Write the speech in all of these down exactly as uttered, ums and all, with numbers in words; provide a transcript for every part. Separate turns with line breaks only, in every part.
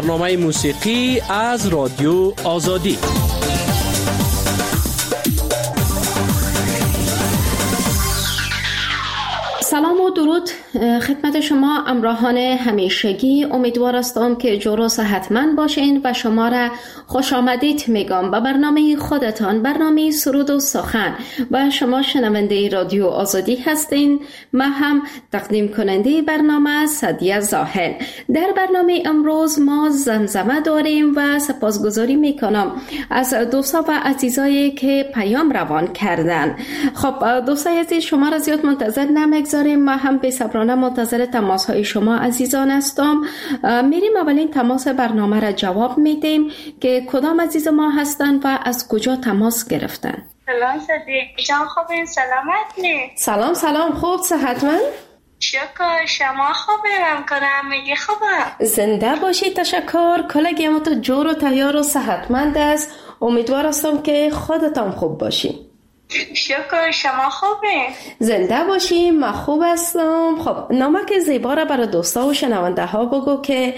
برنامه موسیقی از رادیو آزادی.
سلام و درود خدمت شما همراهان همیشگی. امیدوار هستم که جور و صحتمند باشین و شما را خوش آمدید میگم به برنامه خودتان، برنامه سرود و سخن. و شما شنونده رادیو آزادی هستین، من هم تقدیم کننده برنامه سعدیه زاهل. در برنامه امروز ما زمزمه داریم و سپاسگزاری میکنم از دوستا و عزیزایی که پیام روان کردن. خب دوستای عزیز، شما را زیاد منتظر نمیگذاریم، ما هم به صبرانه منتظر تماس های شما عزیزان هستم. میریم اولین تماس برنامه را جواب میدیم که کدام عزیز ما هستن و از کجا تماس گرفتن.
سلام صدیق جان، خوبین؟ سلامتی؟
سلام سلام، خوب صحتمند؟
شکر، شما خوبم کنم میگی خوبم؟
زنده باشی، تشکر. کلگی ما تو جور و تیار و صحتمند است. امیدوار هستم که خودتان خوب باشی.
شکر، شما خوبه؟
زنده باشی، من خوب هستم. خب نامک زیبا را برای دوستا و شنونده ها بگو که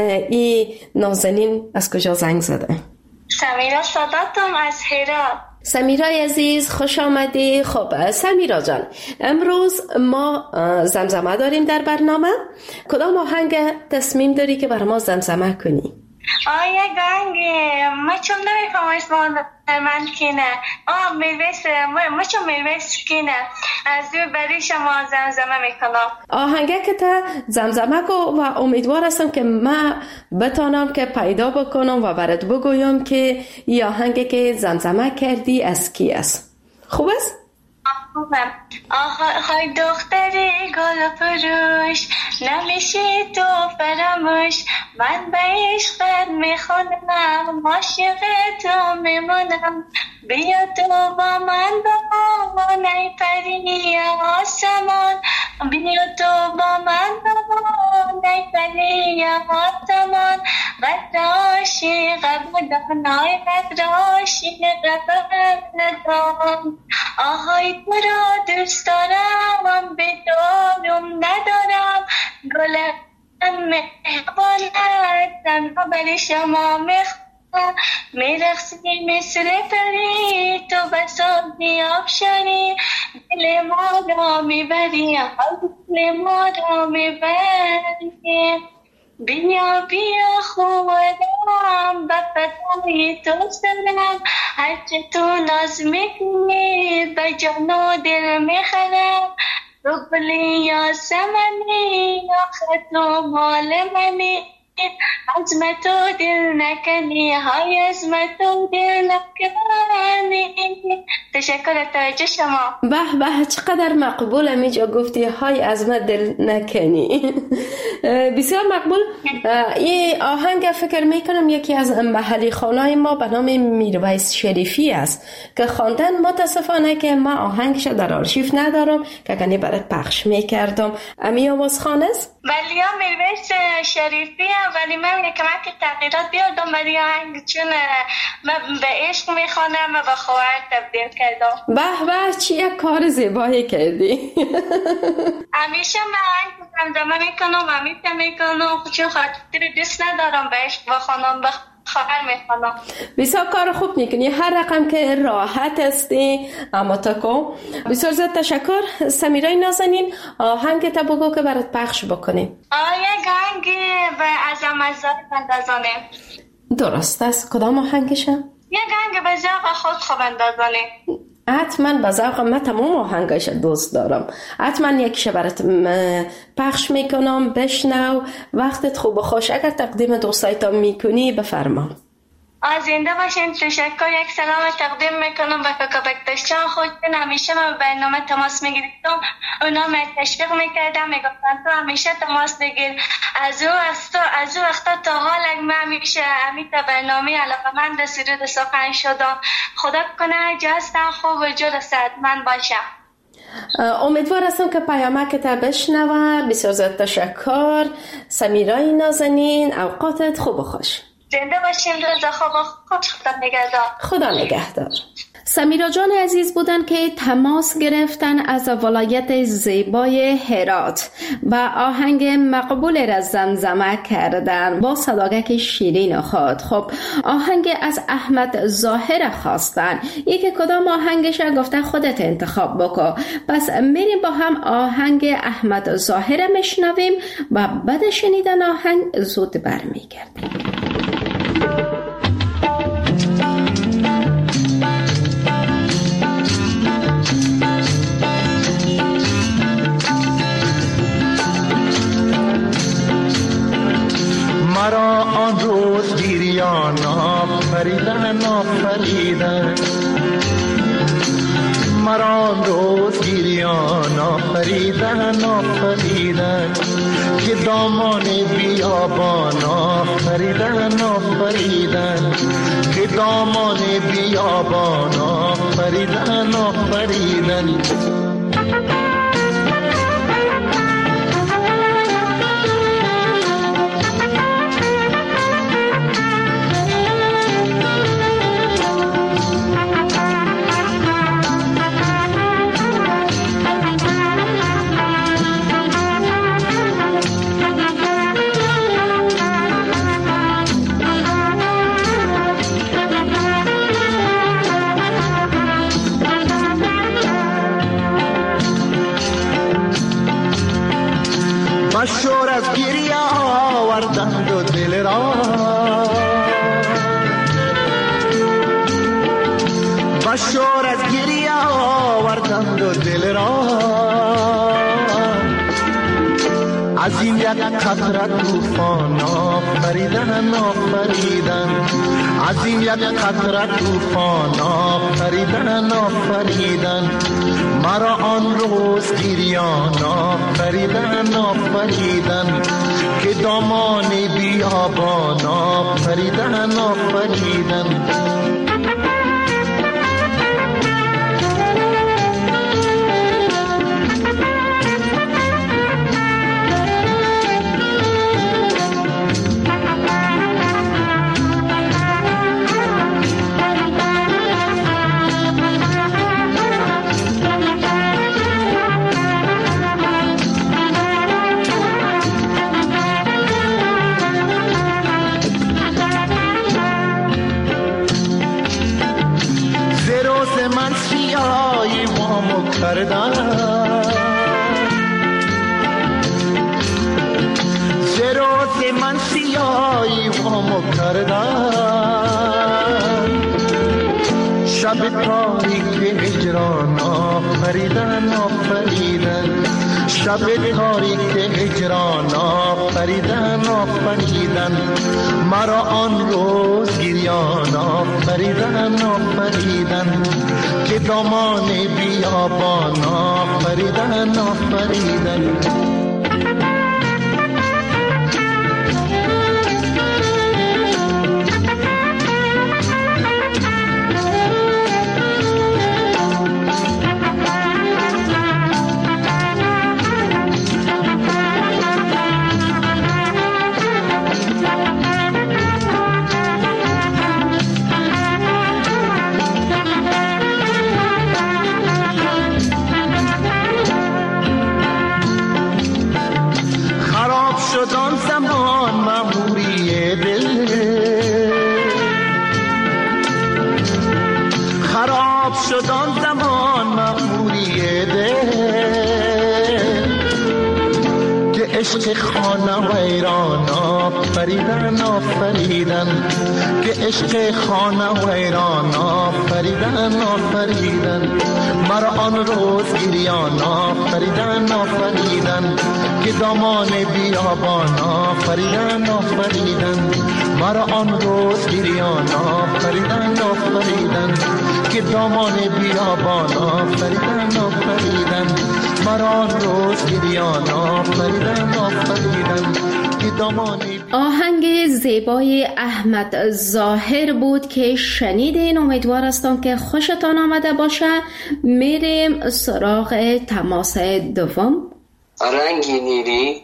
این نازنین از کجا زنگ زده.
سمیرا صداتم از هرات.
سمیرا عزیز خوش آمدی. خب سمیرا جان، امروز ما زمزمه داریم در برنامه. کدام آهنگ تصمیم داری که برای ما زمزمه کنی؟
آیا گنگه ما چون نمیکنم اسمان من کنه آه میلویس ما چون میلویس کنه از دو بری شما زمزمه میکنم.
آهنگه که تا زمزمه کو و امیدوار هستم که من بتانم که پیدا بکنم و برات بگویم که این آهنگه که زمزمه کردی از کی است. خوب است؟
خوبم. آهای دختری گل فروش نمیشی تو فراموش، من به عشقت میخونم عاشق تو میمونم، بیا تو با من با نیپری آسمان، بیا تو با من با نیپری آسمان، قدر عاشق بودنای قدر عاشق بودنم، آهای تو را دوست دارم به دارم ندارم، گلم مهربانت تنها برای شما میخوام، میرخصی مثل پری تو بسازی آبشاری، دل ما را میبری دل ما را میبری، بیا بیا خوبم به فدای تو سرم، هرچه تو ناز میکنی به جان و دل میخرم، تو گلی یا سمنی آخه تو مال منی، عزم تو دل نکنی های عزم تو دل نکنی. تشکر توجه شما.
به به چقدر مقبول میجا گفتی های عزم دل نکنی. بسیار مقبول. این آهنگ فکر میکنم یکی از محلی خانای ما به نام میرویس شریفی است که خواندن. متاسفانه که ما آهنگش در آرشیو ندارم که کنی برات پخش میکردم. امی آواز خانه است؟
ولی ها میرویس شریفی هم، ولی من یکم که تغییرات بیادم ولی آهنگ چون من به عشق میخوانم و به خواهر تبدیل کردم.
به به چی یک کار زیبایی کردی.
همیشه من آهنگ زمزمه میکنم و همیشه میکنم چون خاطر دوست ندارم به عشق بخوانم، به خواهر میخوانم.
بسیار کار خوب میکنی، هر رقم که راحت هستی اما تکو. بسیار زیاد تشکر سمیرای نازنین. آهنگ تا بگو که برات پخش بکنیم.
آیا گنگ و ازم ازاد بندازانه؟
درست است. کدام آهنگشه؟
یه گنگ به ذوق خود خوب اندازانه.
حتما به ذوق من تمام آهنگایش دوست دارم. حتما یکیش برات پخش میکنم، بشنو. وقتت خوب و خوش. اگر تقدیم دوستایتان میکنی بفرما.
زنده باشین. تشکر. یک سلام تقدیم میکنم به فکابکتشان خودتون. همیشه من به برنامه تماس میگیرم، اونا من تشویق میکردم، میگفتن تو همیشه تماس بگیر. از او وقتا از او وقتا تا حال من همیشه همیشه برنامه علاقه من در سرود سخن شدم. خدا کنه جاستن خوب و جور صحتمند باشم.
امیدوار هستم که پیامک تا بشنوه. بسیار زیاد تشکر سمیرای نازنین. اوقاتت خوب و خوش.
زنده باشین. روز خوب و خوش. خدا نگهدار.
خدا نگهدار. سمیرا جان عزیز بودن که تماس گرفتن از ولایت زیبای هرات و آهنگ مقبول را زمزمه کردن با صداگک شیرین خود. خب آهنگ از احمد ظاهر خواستن، یکی کدام آهنگش گفته خودت انتخاب بکن. پس میریم با هم آهنگ احمد ظاهر میشنویم و بعد شنیدن آهنگ زود برمیگردیم.
مرا آن روز گریان آفریدن آفریدن مرا آن روز گریان آفریدن آفریدن که دامان بیابان آفریدن آفریدن که دامان بیابان آفریدن آفریدن مشور از گریه آوردند و دل را مشور از گریه آوردند و دل را از این یک قطره طوفان آفریدن آفریدن از این یک قطره طوفان آفریدن آفریدن مرا آن روز گریان آفریدن آفریدن که دامان بیابان آفریدن آفریدن کردن زروز من سیایی وامو کردن شب تاریک هجران آفریدن آفریدن شب تاریک هجران آفریدن آفریدن مرا آن روز گریان آفریدن آفریدن که دامان بیابان آفریدن آفریدن شدان زمان مأموری دل که عشق خانه ویران آفریدن آفریدن که عشق خانه ویران آفریدن آفریدن مرا آن روز گریان آفریدن آفریدن که دامان بیابان آفریدن آفریدن مرا آن روز گریان آفریدن آفریدن که دامان بیابان آفریدن آفریدن مرا آن روز گریان آفریدن آفریدن که دامان.
آهنگ زیبای احمد ظاهر بود که شنیدین. امیدوار هستم که خوشتان آمده باشه. میریم سراغ تماس دوم.
رنگی نیلی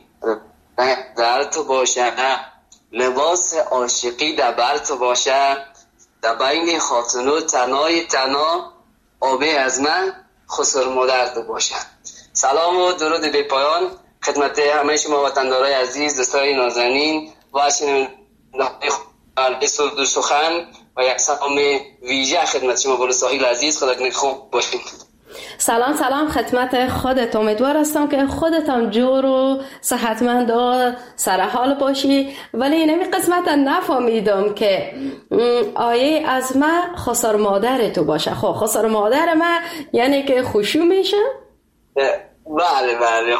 در تو باشه، لباس عاشقی در بر تو باشه، در بین خاتونو تنهای تنها آبی از من خسر مادر تو باشن. سلام و درود بی پایان خدمت همه شما وطندارای عزیز، دوستای نازنین و شنوندگان صدور سخن و یک سلام ویژه خدمت شما بلو ساحل عزیز. خدا کنه خوب باشین.
سلام سلام خدمت خودت. امیدوار هستم که خودت هم جور و صحتمند و سرحال باشی. ولی اینمی قسمت نفهمیدم که آیه از ما خسر مادر تو باشه. خب خسر مادر ما یعنی که خوشو میشه؟
بله بله.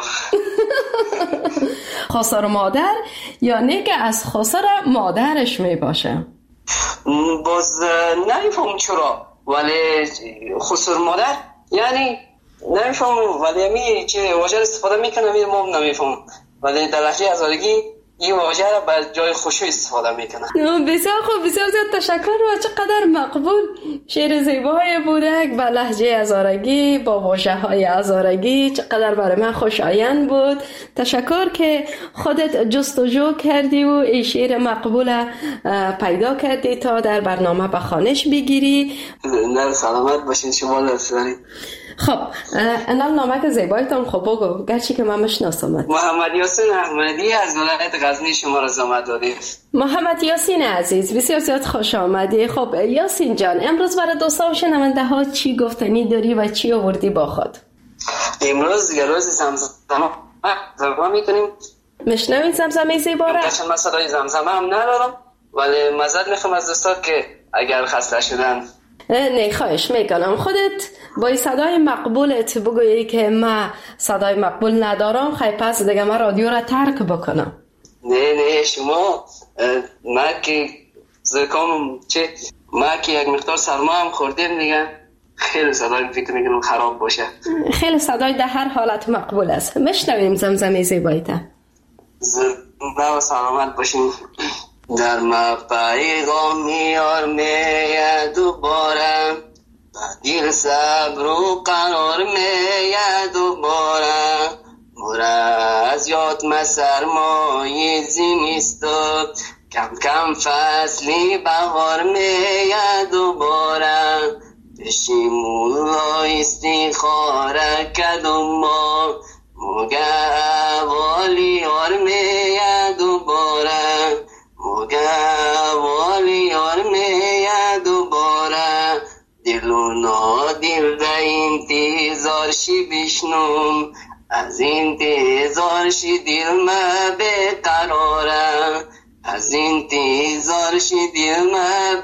خسر مادر یعنی که از خسر مادرش می باشه.
باز نمیفهم چرا، ولی خسر مادر یعنی نمیفهم، ولی می چه واژه استفاده میکنه می ما نمیفهم، ولی در لهجه هزارگی این واژه را بر جای خوشو استفاده میکنه.
بسیار خوب، بسیار زیاد تشکر. و چقدر مقبول شعر زیبای بودک با لهجه هزارگی با واژه های هزارگی، چقدر برای من خوشایند بود. تشکر که خودت جستجو کردی و این شعر مقبول پیدا کردی تا در برنامه به خوانش بگیری.
نه سلامت باشین شما. لطفاً.
خب انال نامک زیبایتان خب بگو، گرچه که من مشناسمت.
محمد یاسین احمدی از ولایت غزنی شما را زحمت دادید.
محمد یاسین عزیز بسیار زیاد خوش آمدی. خب یاسین جان، امروز برای دوستا و شنونده ها چی گفتنی داری و چی آوردی با خود؟
امروز یه روز زمزمه زمزمه میکنیم.
مشنوین زمزمه زیبا را؟
داشتم من صدای زمزمه هم ندارم، ولی مزد میخوام از دوستا که اگر خسته شدن.
نه خواهش میکنم خودت با صدای مقبولت بگویی که من صدای مقبول ندارم، خیلی پس دیگه من رادیو را ترک بکنم.
نه نه شما من که زکام چه من که یک مقدار سرما هم خوردیم دیگه، خیلی صدای فکر میکنم خراب باشه. خیلی
صدای در هر حالت مقبول است. مشنویم زمزمه زیبایت.
زنده و سلامت باشین. در ما پیغام میار میه دوباره، دل صبر و قرار میه دوباره، مورا از یاد ما سرمای زمستان، کم کم فصلی بهار میه دوباره، پیشی مولا استخاره کدوم ما، موگه والی یار میه دوباره، موگه والی یار میه دوباره، دل و نادل در انتظار شی بشنوم، از انتظار شی دل ما بقراره، از انتظار شی دل ما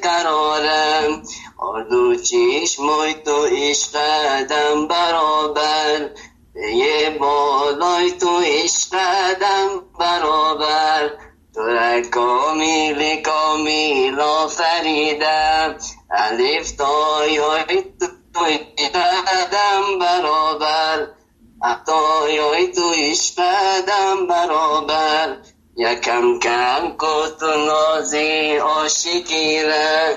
بقراره، آردو چشمای تو عشقدم برابر، یه بالای تو عشقدم برابر، تو را کامل کامل آفریدم، الف تای های تو عشقدم برابر، تای های تو عشقدم برابر، یکم کم کت و نازی عاشقی را،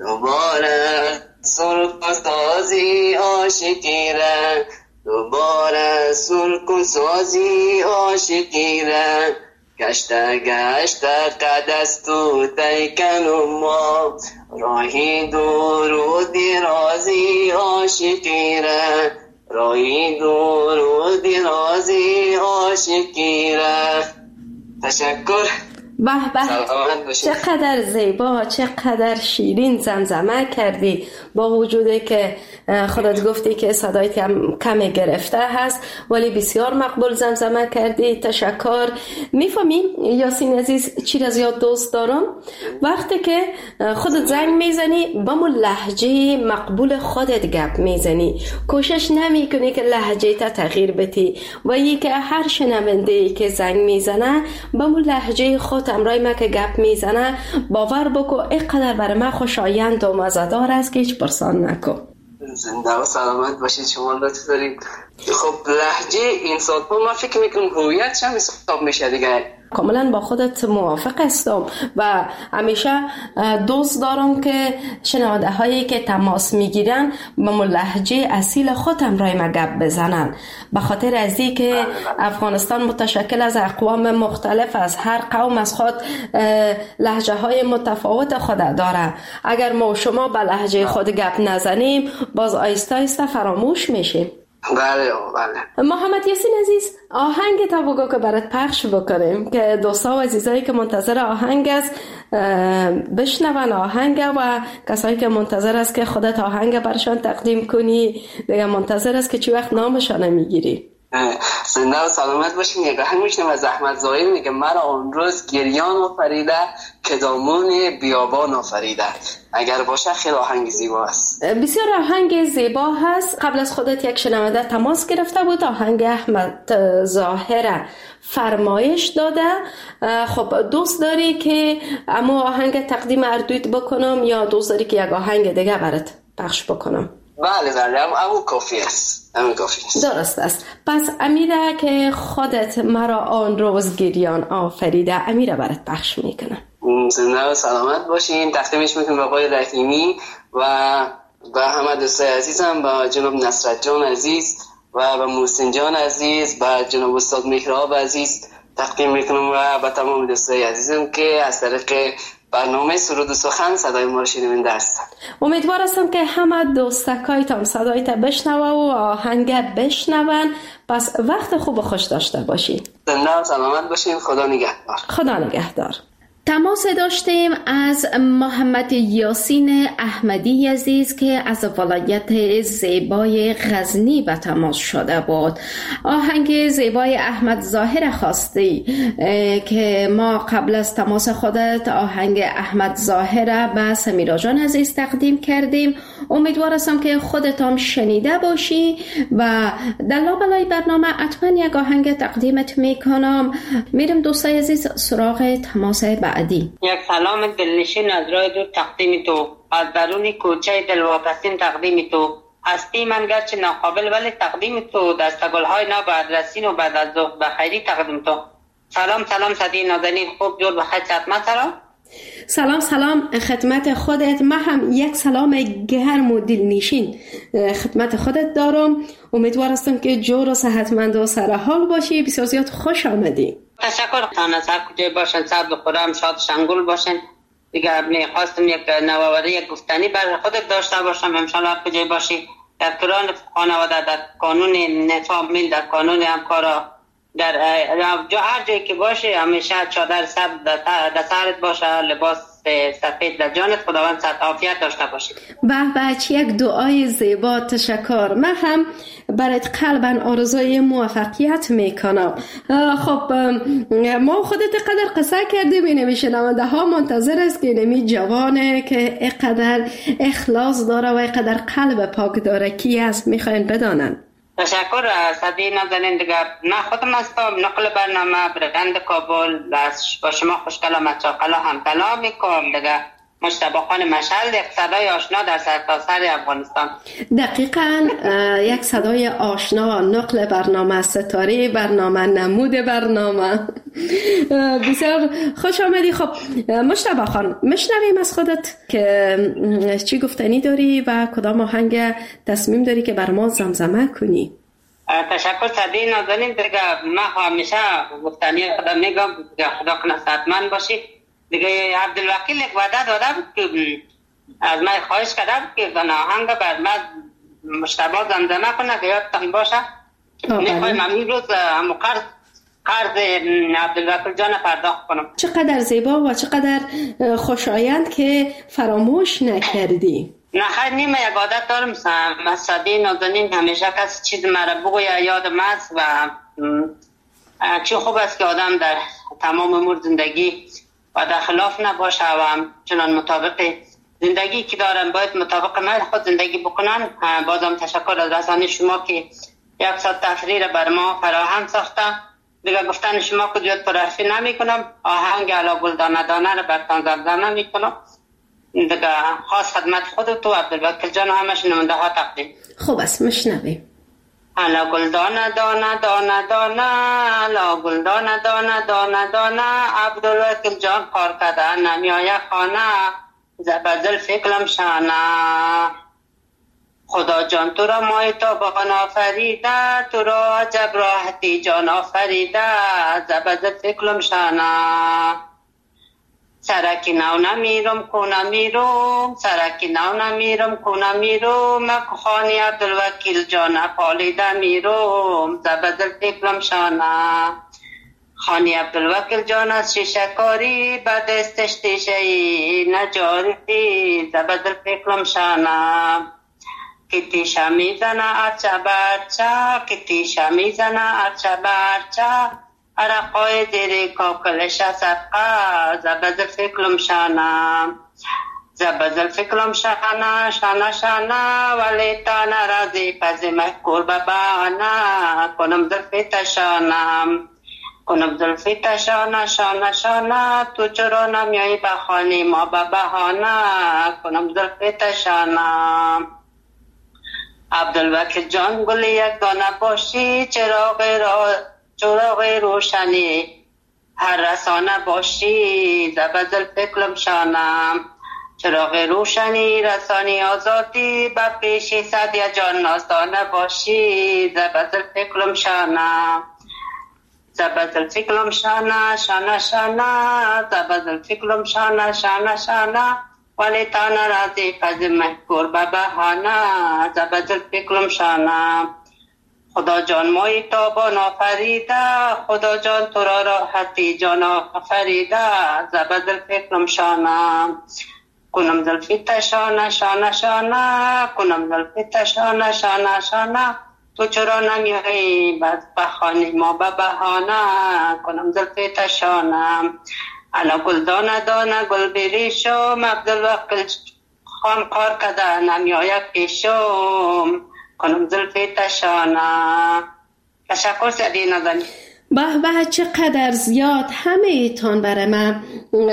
دوباره سرک و سازی عاشقی را، دوباره سرک و سازی عاشقی را، گشته گشته قدست تو تیکن ما، راهی دور و درازی عاشقی را، راهی دور و درازی عاشقی را. تشکر.
به به، چقدر زیبا، چقدر شیرین زمزمه کردی، با وجودی که خودت گفتی که صدایت کم کمی گرفته هست ولی بسیار مقبول زمزمه کردی. تشکر. میفهمی یاسین عزیز چی را زیاد دوست دارم؟ وقتی که خودت زنگ میزنی با مو لهجه مقبول خودت گپ میزنی، کوشش نمی کنی که لهجه تا تغییر بدی و یکی که هر شنونده که زنگ میزنه با مو لهجه خود امرای ما که گپ میزنه باور بکو اینقدر برای من خوشایند و مزدار است که هیچ پرسان نکن.
زنده و سلامت باشید شما. لطف دارید. خب لهجه این سال‌ها من فکر میکنم هویت هم حساب میشه دیگه.
کاملا با خودت موافق هستم و همیشه دوست دارم که شنونده هایی که تماس میگیرن با لهجه اصیل خودم رای مگب بزنن، به خاطر از این که افغانستان متشکل از اقوام مختلف، از هر قوم از خود لهجه های متفاوت خود داره. اگر ما و شما به لهجه خود گپ نزنیم باز آیسته آیسته فراموش میشیم.
بله بله.
محمد یاسین عزیز، آهنگ تا بگو که برات پخش بکنیم که دوستا و عزیزایی که منتظر آهنگ است بشنون آهنگ و کسایی که منتظر است که خودت آهنگ برشان تقدیم کنی دیگه منتظر است که چی وقت نامشان میگیری.
زنده و سلامت باشین. یک آهنگ میشنم از احمد ظاهر میگه مرا آن روز گریان آفریده که دامون بیابان آفریده. اگر باشه خیلی آهنگ زیبا است.
بسیار آهنگ زیبا هست. قبل از خودت یک شنونده تماس گرفته بود، آهنگ احمد ظاهر فرمایش داده. خب دوست داری که اما آهنگ تقدیم اردویت بکنم یا دوست داری که یک آهنگ دیگه برات پخش بکنم؟
بله بله اما کافی است. اما کافی است.
درست است. پس امیره که خودت مرا آن روز گریان آفریده امیره برات پخش میکنم.
زنده و سلامت باشین. تقدیمش میکنم به آقای رحیمی و به همه دوستای عزیزم، به جناب نصرت جان عزیز و به محسن جان عزیز، به جناب استاد مهراب عزیز تقدیم میکنم و به تمام دوستای عزیزم که از طریق برنامه سرود و سخن صدای ما رو شنونده هستن.
امیدوار هستم که همه دوستکایتان صدایت بشنوه و آهنگ بشنون. پس وقت خوب و خوش داشته باشی.
زنده و سلامت باشین. خدا نگهدار.
خدا نگهدار. تماس داشتیم از محمد یاسین احمدی عزیز که از ولایت زیبای غزنی به تماس شده بود. آهنگ زیبای احمد ظاهر خواستی که ما قبل از تماس خودت آهنگ احمد ظاهر به سمیرا جان عزیز تقدیم کردیم. امیدوار هستم که خودت هم شنیده باشی و در لابلای برنامه حتما یک آهنگ تقدیمت میکنم. میرم دوستای عزیز سراغ تماس بعدی.
یک سلام دلنشین از راه دور تقدیم تو، از درون کوچه دلواپسین تقدیم تو. هستی من گرچه ناقابل ولی تقدیم تو، دستگل‌های نو بعد رسین و بعد از ظهر بخیری تقدیم تو. سلام سلام صدی نازنین خوب جور بخیر خدمت سلام.
سلام سلام خدمت خودت. من هم یک سلام گرم و دلنشین خدمت خودت دارم. امیدوار هستم که جور و صحتمند و سرحال باشی. بسیار زیاد خوش آمدی.
تشکر خانه از هر کجای باشن سر بخورم شاد شنگول باشن. دیگه میخواستم یک نوآوری یک گفتنی برای خودت داشته باشم. انشالله هر کجای باشی در قرآن خانواده، در قانون نفامیل، در قانون همکارا، در هر جایی که باشه همیشه چادر سر در سرت باشه، لباس سفید در جانت. خداوند صحت عافیت داشته باشه.
به به یک دعای زیبا. تشکر. من هم برات قلباً آرزوی موفقیت میکنم. خب ما خودت قدر قصه کردیم، اینمی شنونده ها منتظر است که اینمی جوانه که اینقدر اخلاص داره و اینقدر قلب پاک داره کی است میخواین بدانن.
تشکر صدی نازنین. دیگه من خودم هستم نقل برنامه برند کابل با شما خوشکلام مچاقلا هم کلام میکنم. دیگه مجتبی خان مشعل، یک صدای آشنا در سرتاسر افغانستان.
دقیقاً یک صدای آشنا، نقل برنامه ستاره برنامه، نمود برنامه. بسیار خوش آمدی. خب مجتبی خان میشنویم از خودت که چی گفتنی داری و کدام آهنگ تصمیم داری که بر ما زمزمه کنی.
تشکر صدی نازنین. دیگه من همیشه گفتنی خدا میگم خدا کنه صحتمند باشی. دیگه عبدالوکیل یک وعده داده بود که از من خواهش کرده بود که آهنگ بر من مشتبه زمزمه کنه که یادتان باشه. میخوایم همین روز همون قرض قرض عبدالوکیل جان پرداخت کنم.
چقدر زیبا و چقدر خوشایند که فراموش نکردی.
نه خیلی نیمه یک عادت دارم صدی نازنین، همیشه کسی چیز مرا بگویه یادم است و چی خوب است که آدم در تمام امور زندگی و در خلاف نباشه و چنان مطابق زندگی که دارن باید مطابق من خود زندگی بکنن. بازم تشکر از رسانه شما که یک ساعت تفریح بر ما فراهم ساخته. دیگه گفتن شما که زیاد پرحرفی نمی کنم. آهنگ علا گلدانه دانه رو برتان زمزمه می کنم. دیگه خاص خدمت خودت و عبدالوکیل جان و همه شنونده ها تقدیم.
خوب است مشنویم.
الا گل دانه دانه دانه دانه الا گل دانه دانه دانه دانه عبدالوکیل جان کار کرده نمیای خانه زبدل فکرم شانه خدا جان تو را مای تا بغن آفریده تو را عجب راحتی جان آفریده زبدل فکرم شانه سرکی نو نمیرم کنه میرم سرکی نو نمیرم کنه میرم مکو خانی عبدالوکیل جان پالیده میرم زبدل فکرم شانه خانی عبدالوکیل جان از شیشه کاری به دستش تیشه نجاری زبدل فکرم شانه کتی شمی زنه ارچه برچه کتی شمی زنه ارچه برچه عرقای زیر کاکلش صدقه زبدل فکرم شانه زبدل فکرم شانه شانه شانه ولی تا نرازی پزی محکور ببانه کنم زلفی تشانم کنم زلفی تشانه شانه شانه تو چرا نمیایی بخوانی ما ببهانه کنم زلفی تشانه عبدالوکیل جان گل یک دانه باشی چراغ را چراغ روشنی هر رسانه باشی زبدل فکرم شانم چراغ روشنی رسانی آزادی به پیشی صدیه جان نازدانه باشی زبدل فکرم شانم زبدل فکرم شانه شانه شانه زبدل فکرم شانه شانه شانه ولی تا نرازی پز محکور به بهانه زبدل فکرم شانه خدا جان مای تابان آفریده خدا جان تو را راحتی جان آفریده زبدل فکرم شانه کنم زلفی تشانه شانه شانه کنم زلفی تشانه شانه شانه تو چرا نمیایی بس بخوانی ما به بهانه کنم زلفی تشانه الا گل دانه دانه گل بریشم عبدالوکیل خان کار کده نمیاید پیشم کنم زلفی تشانه. تشکر سعدی نازنین.
به به چقدر زیاد همه ایتان برای من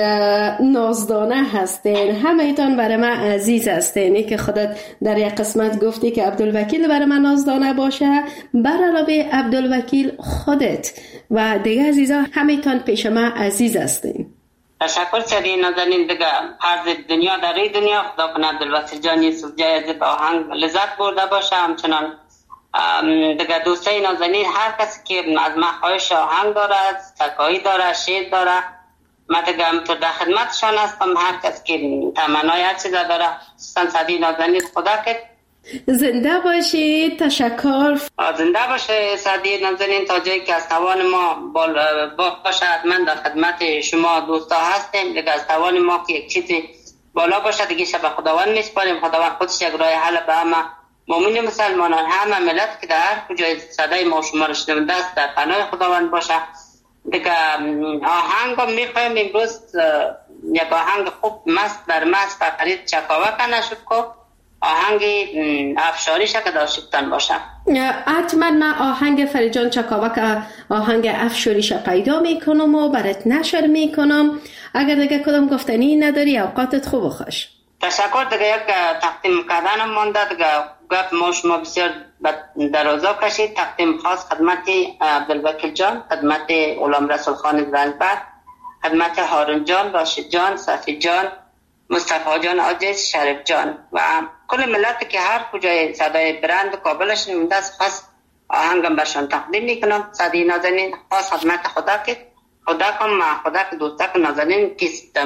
نازدانه هستین، همه ایتان برای من عزیز هستین. ای که خودت در یک قسمت گفتی که عبدالوکیل برای من نازدانه باشه، بر علاوه عبدالوکیل خودت و دیگه عزیزا همه ایتان پیش من عزیز هستین.
تشکر سعدی نازنین. دیگه هر دنیا در این دنیا خدا کنه عبدالوکیل جان یوسف جای با آهنگ لذت برده باشه. همچنان دیگه دوستای نازنین هر کسی که از من خواهش آهنگ داره، سکایی داره، شعر داره، من دیگه همطور در خدمتشان هستم. هر کسی که تمنای هر چیز داره سعدی نازنین خدا که
زنده باشید. تشکر.
زنده باشه سعدی نازنین تا جایی که از توان ما باشه. من در خدمت شما دوستا هستیم. دیگه از توان ما که یک چیزی بالا باشه دیگه شب خداوند میسپاریم. خداوند خودش یک راه حل به همه مومن مسلمانان، همه ملت که در هر کجای صدای ما شما رو شنونده است در پناه خداوند باشه. دیگه آهنگ هم میخوایم امروز یک آهنگ خوب مست بر مست فرید چکاوک نشد که آهنگ افشاری شکل داشتن باشه.
حتما من آهنگ فریجان چکاوک آهنگ افشاریش پیدا میکنم و برات نشر میکنم. اگر دیگه کدام گفتنی نداری اوقاتت خوب و خوش.
تشکر. دیگه یک تقدیم کردنم مانده. دیگه گفت ما شما بسیار درازا کشید. تقدیم خاص خدمت عبدالوکیل جان، خدمت غلام رسول خان زنبر، خدمت هارون جان، راشد جان، صفی جان، مصطفی جان عزیز، شریف جان و کل ملت که هر کجای صدای برند کابلش نمیده است. خاص آهنگم برشان تقدیم میکنم. سعدی نازنین خاص خدمت خدا که خدا کم خدا که دوستا که نازنین کس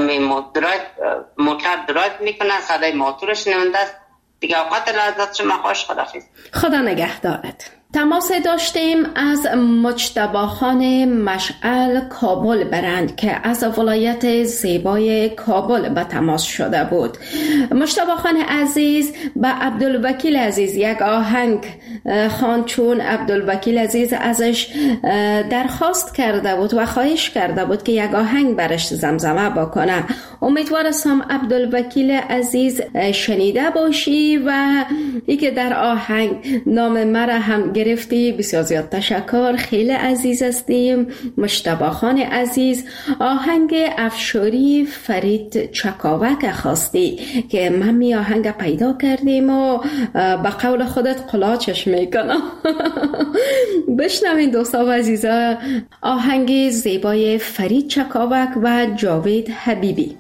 موتر درایت میکنه صدای موتورش نمیده است. دیگه اوقات لحظات شما خوش. خداحافظ.
خدا نگهدارت. تماس داشتیم از مجتبی خان مشعل کابل برند که از ولایت زیبای کابل به تماس شده بود. مجتبی خان عزیز به عبدالوکیل عزیز یک آهنگ خواند چون عبدالوکیل عزیز ازش درخواست کرده بود و خواهش کرده بود که یک آهنگ برش زمزمه بکنه. امیدوارم عبدالوکیل عزیز شنیده باشی و ای که در آهنگ نام مرا هم گرفتی. بسیار زیاد تشکر، خیلی عزیز هستیم. مجتبی خان عزیز آهنگ افشاری فرید چکاوک خواستی که من می آهنگ پیدا کردیم و به قول خودت قلاچش میکنم. بشنوین دوستا و عزیزا آهنگ زیبای فرید چکاوک و جاوید حبیبی.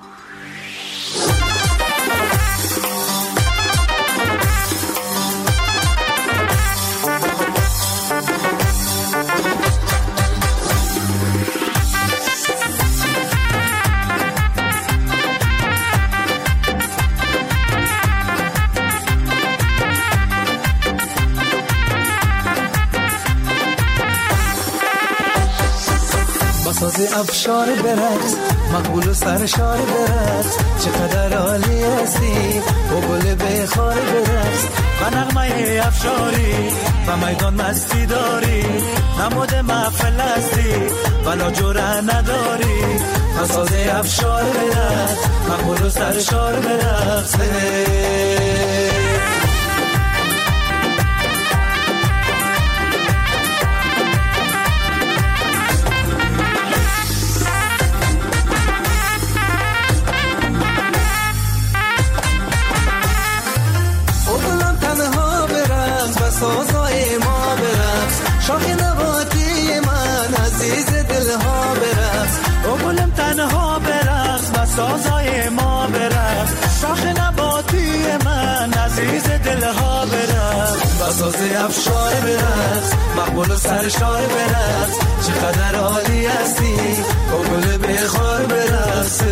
ساز افشار برقص مقبول و سرشار برقص چقدر عالی هستی و گل بخار برقص و نغمه افشاری و میدان مستی داری نمود محفل هستی ولا جوره نداری و ساز افشار برقص مقبول و سرشار برقص. سازای ما برقص شاخ نباتی من عزیز دلها برقص او گلم تنها برقص و سازای ما برقص شاخ نباتی من عزیز دلها برقص و ساز افشار برقص مقبول و سرشار برقص چقدر عالی هستی او گل بخار برقص.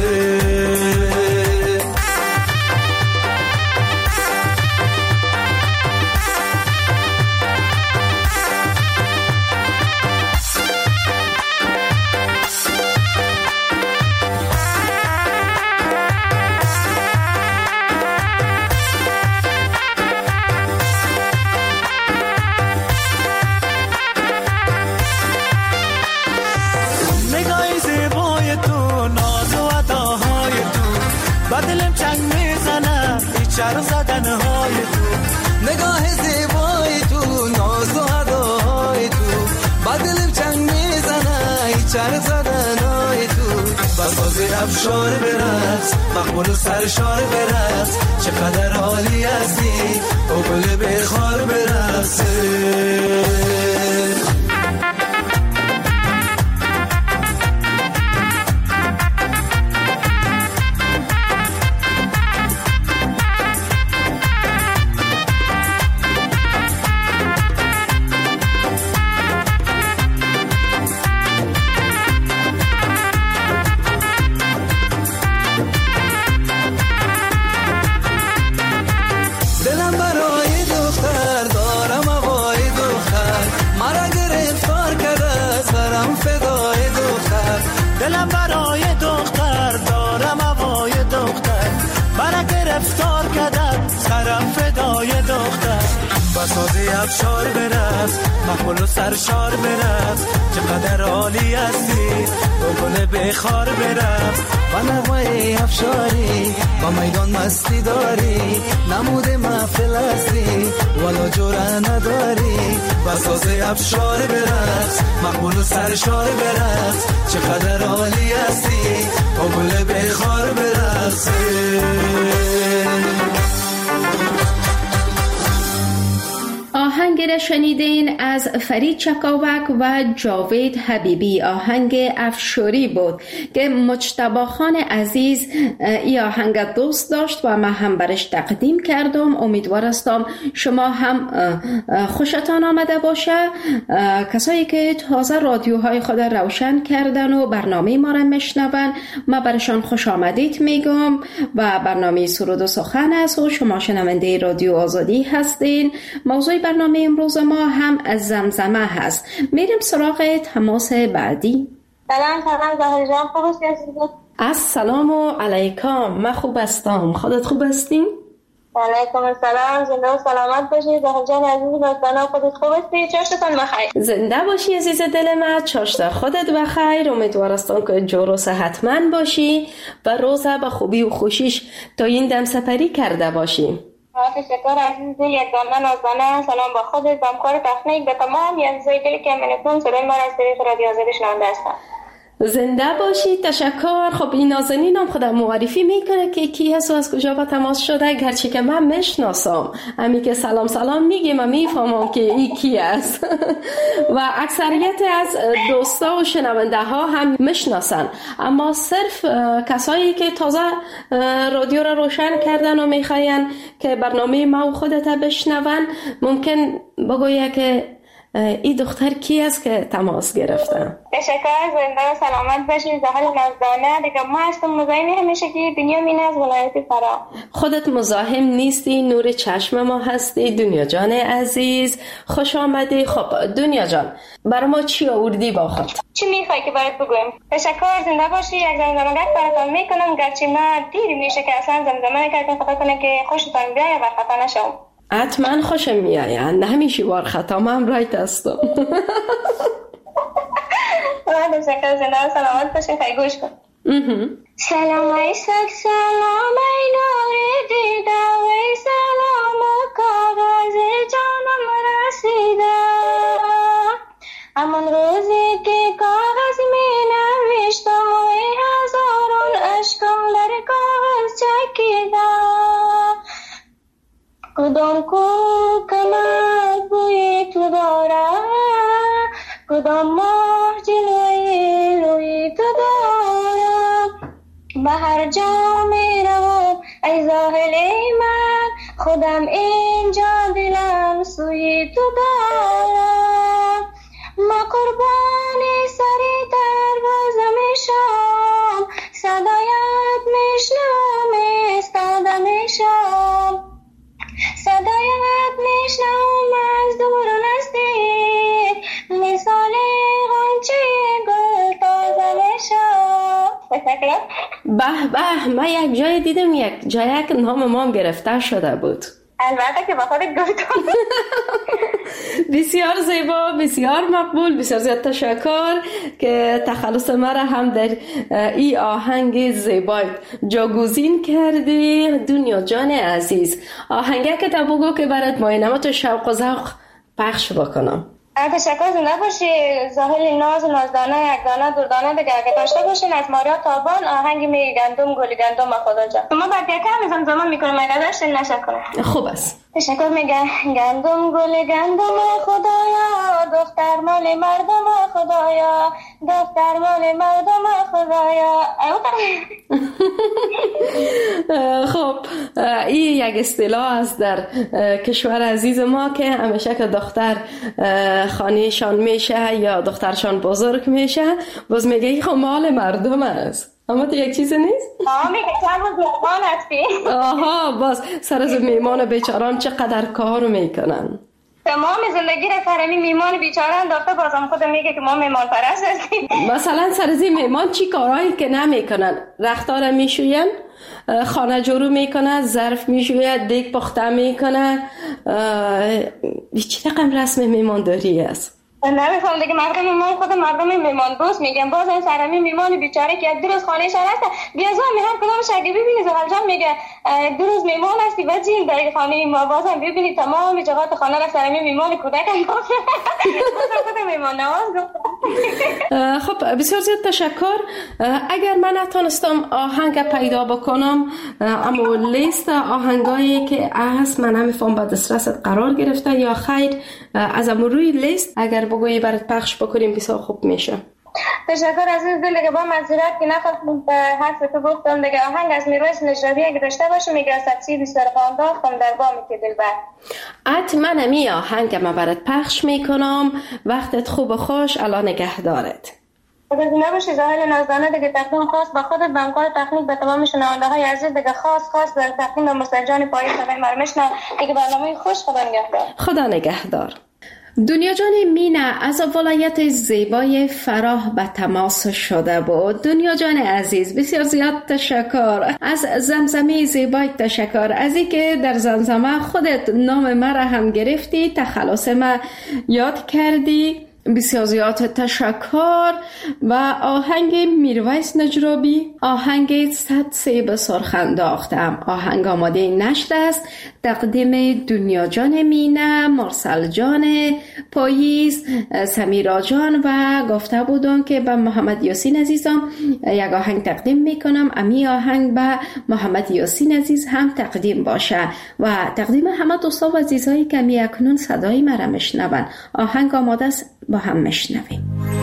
چرا زدنهای تو نگاه زیبای تو ناز و اداهای تو بدلم چنگ میزنه چرا زدنهای تو بساز افشار برقص مقبول و سرشار برقص چقدر عالی هستی او گل بخار برقص. سازی افشار برقص مقبول و سرشار برقص چقدر عالی هستی و گل بخار برقص و نغمه افشاری با میدان مستی داری نمود محفل هستی ولا جوره نداری و سازی افشار برقص مقبول و سرشار برقص چقدر عالی هستی و گل بخار برقص.
آهنگ را شنیدین از فرید چکاوک و جاوید حبیبی، آهنگ افشاری بود که مجتبی خان عزیز ای آهنگ دوست داشت و من هم برش تقدیم کردم. امیدوارم شما هم خوشتان آمده باشه. کسایی که تازه رادیوهای خود روشن کردن و برنامه ما را میشنون ما برشان خوش آمدید میگم و برنامه سرود و سخن است و شما شنونده رادیو آزادی هستین. موضوع برنامه امروز ما هم از زمزمه هست. میریم سراغ تماس بعدی.
سلام سلام زهر جان، خوب هستی؟
السلام علیکم، من خوب هستم، خودت خوب هستی؟
علیکم السلام. زنده و سلامت باشید. زهر جان عزیز دوستان خودت خوب هستی؟ چاشتتان بخیر.
زنده باشی عزیز دل من، چاشت خودت بخیر. امیدوارستم که جور و صحتمند باشی و روزه به خوبی و خوشیش تا این دم سپری کرده باشی.
تشکر عزیز دل. یک دانه نازدانه سلام با خودت، با همکار تکنیک، به تمام عزیزای دلی که منتون صدای ما از طریق رادیو آزادی شنونده هستن.
زنده باشی. تشکر. خب این نازنین هم خودم معرفی میکنه که کی هست و از کجا با تماس شده، گرچه که من میشناسم، همین که سلام سلام میگه من میفهمم که این کی است و اکثریت از دوستا و شنونده ها هم میشناسن، اما صرف کسایی که تازه رادیو را روشن کردن و میخواین که برنامه ما و خودت بشنون ممکن بگویه که این دختر کی است که تماس گرفته.
تشکر. زنده و سلامت باشید. زهر نازدانه دیگه. ما هستم مزاحم همیشه که دنیا مین از ولایت فرا.
خودت مزاحم نیستی، نور چشم ما هستی. دنیا جان عزیز خوش آمدی. خب دنیا جان برای ما چی آوردی با خود؟
چی میخوای که برات بگویم؟ تشکر. زنده باشی. یک زمزمه براتون میکنم، گرچه ما دیری میشه که اصلا زمزمه نکردیم، خدا کنه که خوشتان بیایه و خطا نشم.
حتما خوشم میآیند، همیشه وار خطا من رایت هستم.
تشکر. زنده و سلامت باشید. خیلی گوش کن. سلام عیسک، سلام ای نور دیده، ای سلام کاغذ جانم رسیده. همان روزی که کاغذ می نوشتم ای هزاران اشکم در کاغذ چکیده. کدام کو کمر بوی تو داره، کدام ماه جلوی روی تو داره. به هر جا می روم ای زاهل من، خودم اینجا دلم سوی تو داره. ما قربانی سری دروازه میشم، صدایت میشنم ایستاده میشم. صدایت میشنم از دور و نزدیک، مثال غنچه گل تازه میشم.
به به، من یک جای دیدم، یک جایی که نام ما گرفته شده بود.
البته که با خودت گفتم.
بسیار زیبا، بسیار مقبول، بسیار زیاد تشکر که تخلص مرا هم در این آهنگ زیبا جاگزین کردی. دنیا جان عزیز، آهنگه که تا بگو که برات ماینم تو شوق و ذوق پخش بکنم.
تشکر. زنده باشی. زاهل ناز و نازدانه، یک دانه دردانه دیگه اگه داشته باشین از ماریا تابان، آهنگ می گندم گل گندم خدا جان. ما بعد یکم زمزمه میکنم اگه داشتین نشکنه.
خوب است.
تشکر. میگه گندم گل گندم خدایا، دختر مال مردم خدایا، دختر مال مردم خدایا.
خب این یک اصطلاح است در کشور عزیز ما که همیشه که دختر خانهشان میشه یا دخترشان بزرگ میشه باز میگه این خب مال مردم است. اما تو یک چیز نیست؟
آه میگه چند روز میمان هستی.
آها باز سر از میمان بیچاران چقدر کار میکنن.
تمام زندگی را سر این میمان بیچاره انداخته، بازم خود میگه که ما میمان پرست هستیم.
مثلا سر از میمان چی کارهایی که نمیکنن؟ رختار میشوین، خانه جورو میکنه، ظرف میشوید، دیگ پخته میکنه. چی رقم رسم میمانداری است؟
نمیفهم دیگه. مردم میمان خود مردم میمان دوست میگن، باز این سرمی میمان بیچاره که یک دو روز خانه شهر هست بیازا می هر کدام شگی ببینی زغال جان میگه دو روز میمان هستی بچین در خانه ما، بازم ببینی تمام جهات خانه را سرمی میمان کودک انداخته. خود میمان نواز گفت.
خب بسیار زیاد تشکر. اگر من نتونستم آهنگ پیدا بکنم، اما لیست آهنگایی که هست من نمیفهم با دسترست قرار گرفته یا خیر، از روی لیست اگر بگویی برات پخش بکنیم بسیار خوب میشه.
تشکر عزیز دل. دیگه با معذرت که نخواستم به حرف تو گفتم دیگه. آهنگ از میرویس نجابی اگه داشته باشه میگه سبسی بسیار انداختم در بامی که دلبر.
حتما امی آهنگ من برات پخش میکنم. وقتت خوب و خوش. الان نگهدارت.
خدا زنده باشی. زاهل نازدانه دیگه تقدیم خاص با خودت، به همکار تکنیک، به تمام شنونده های عزیز دیگه خاص خاص در تقدیم به مستر جان پایی صدای مرمشنا دیگه. برنامه خوش. خدا نگهدار.
خدا نگهدار. دنیا جان مینا از ولایت زیبای فراه به تماس شده بود. دنیا جان عزیز بسیار زیاد تشکر از زمزمه زیبای، تشکر از اینکه در زمزمه خودت نام مرا هم گرفتی، تخلص ما یاد کردی. بسیار زیاد تشکر. و آهنگ میرویس نجرابی، آهنگ صد سیب سرخ انداختم، آهنگ آماده نشده است. تقدیم دنیا جان مینا، مرسل جان پاییز، سمیرا جان و گفته بودم که به محمد یاسین عزیزم یک آهنگ تقدیم میکنم. امی آهنگ به محمد یاسین عزیز هم تقدیم باشه و تقدیم همه دوستا و عزیزایی که می اکنون صدای مرا میشنون. آهنگ آماده است، با هم میشنویم.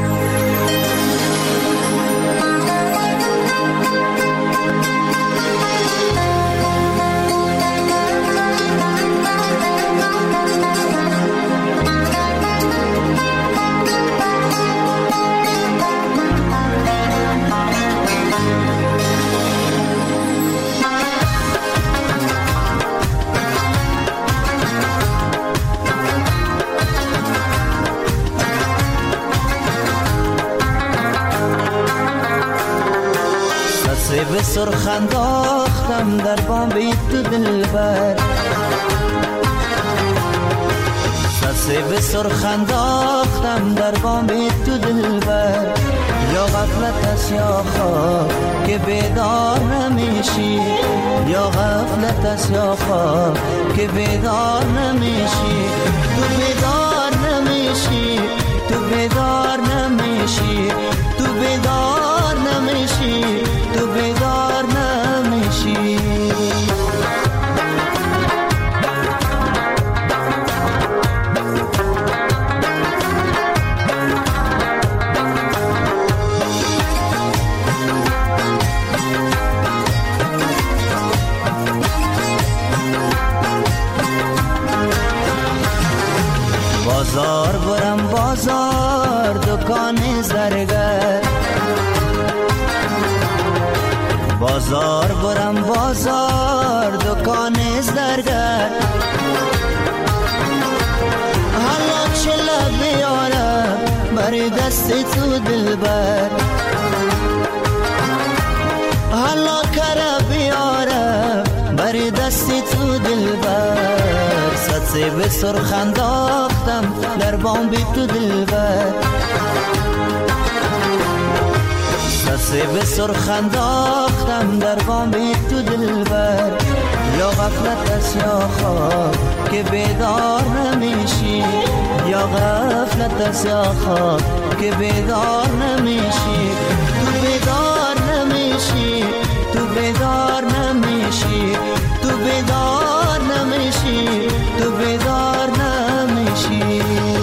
به سرخ انداختم در بام تو دلبر، سسه به سرخ انداختم در بام تو دلبر. یا غفلت است یا خواب که بیدار نمیشی، یا غفلت است یا خواب که بیدار نمیشی. تو بیدار نمیشی، تو بیدار نمیشی، تو بیدار نمیشی، تو بیدار نمیشی. بازار برم بازار دکان زرگر، بازار برم بازار دکان زرگر. حالا چلا بیارم بری دست تو دلبر، حالا کرا بیارم بری دست تو دلبر. صد سیب سرخ انداختم در بام بی تو دلبر، صد سیب سرخ انداختم در بام بی تو دلبر. یا غفلت است یا خواب که بیدار نمیشی، یا غفلت است یا خواب که بیدار نمیشی. تو بیدار نمیشی، تو بیدار نمیشی، تو بیدار نمیشی، تو بیدار نمیشی.